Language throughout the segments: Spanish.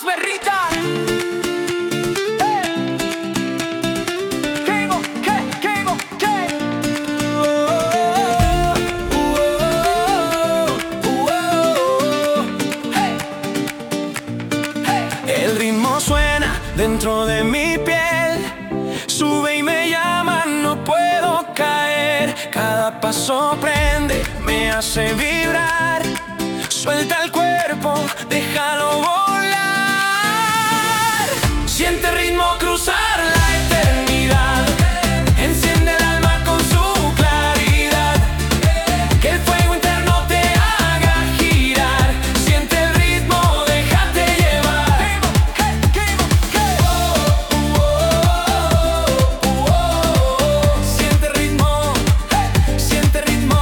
Los Berritas. El ritmo suena dentro de mi piel, sube y me llama, no puedo caer. Cada paso prende, me hace vibrar. Suelta el cuerpo, déjalo volar. Siente el ritmo cruzar la eternidad. Enciende el alma con su claridad. Que el fuego interno te haga girar. Siente el ritmo, déjate llevar. Siente el ritmo, siente el ritmo.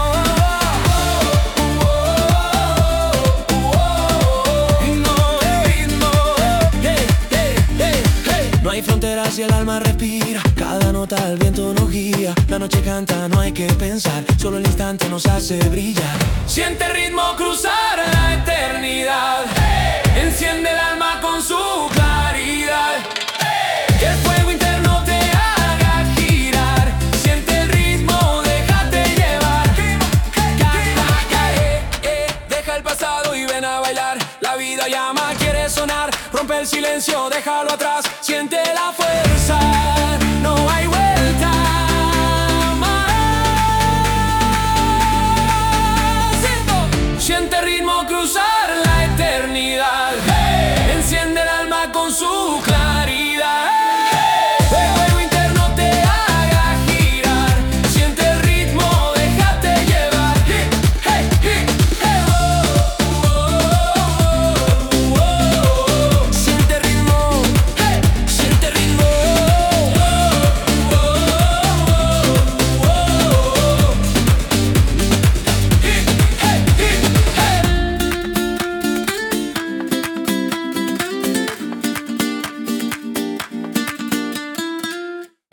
No hay fronteras y el alma respira. Cada nota el viento nos guía. La noche canta, no hay que pensar. Solo el instante nos hace brillar. Siente el ritmo cruzar la eternidad. Enciende el alma con su claridad. Que el fuego interno te haga girar. Siente el ritmo, déjate llevar. Deja el pasado y ven a bailar. La vida llama, quiere sonar. Rompe el silencio, déjalo atrás. Siente la fuerza.